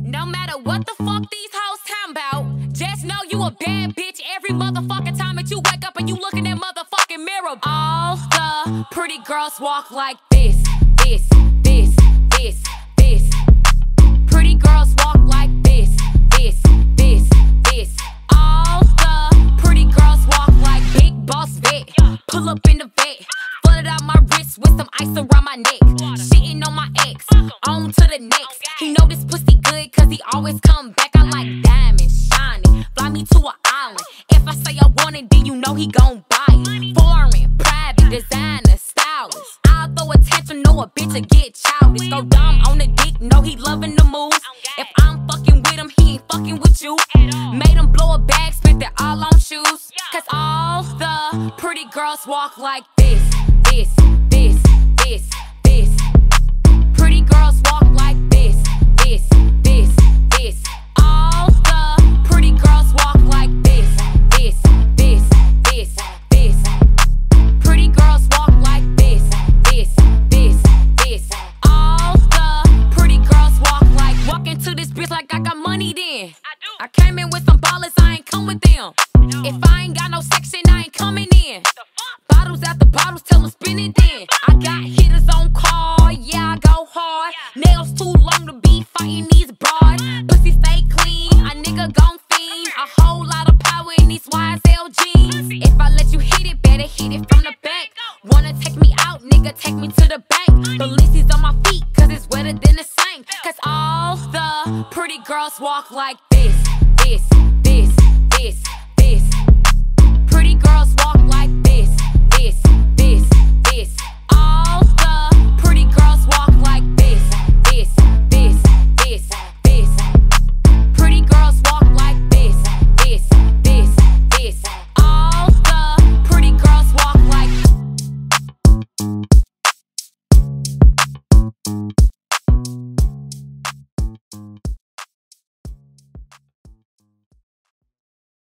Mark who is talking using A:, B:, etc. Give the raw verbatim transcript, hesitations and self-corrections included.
A: No matter what the fuck these hoes talking about, just know you a bad bitch every motherfucking time that you wake up and you look in that motherfucking mirror. All the pretty girls walk like this, this, this, this, this. Pretty girls walk like this, this, this, this. All the pretty girls walk like big boss vet. Pull up in the vet, flooded out my wrist with some ice around my neck. Shitting on my ex, on to the next. He know this pussy good cause he always come back. I like diamonds, shining, fly me to an island. If I say I want it, then you know he gon' buy it. Foreign, private, designer, stylish. I'll throw attention, know a bitch will get childish. Go dumb on the dick, know he loving the moves. If I'm fucking with him, he ain't fucking with you. Made him blow a bag, spent it all on shoes. Cause all the pretty girls walk like this, this, this, this, this. Pretty girls walk like this, this, this, this. All the pretty girls walk like this, this, this, this, this. Pretty girls walk like this, this, this, this. All the pretty girls walk like. Walk into this bitch like I got money then. I came in with some ballers, I ain't come with them. If I ain't got no section, I ain't coming in. Bottles after bottles, tell them spin it then. I got hitters on call, yeah, I go hard. Nails too long to be fighting these broads. Pussy stay clean, a nigga gon' fiend. A whole lot of power in these Y S L Gs. If I let you hit it, better hit it from the back. Wanna take me out, nigga, take me to the bank. The Lisi's on my feet, cause it's wetter than the sink. Cause all the pretty girls walk like this, this, this, this, this. Pretty girls walk like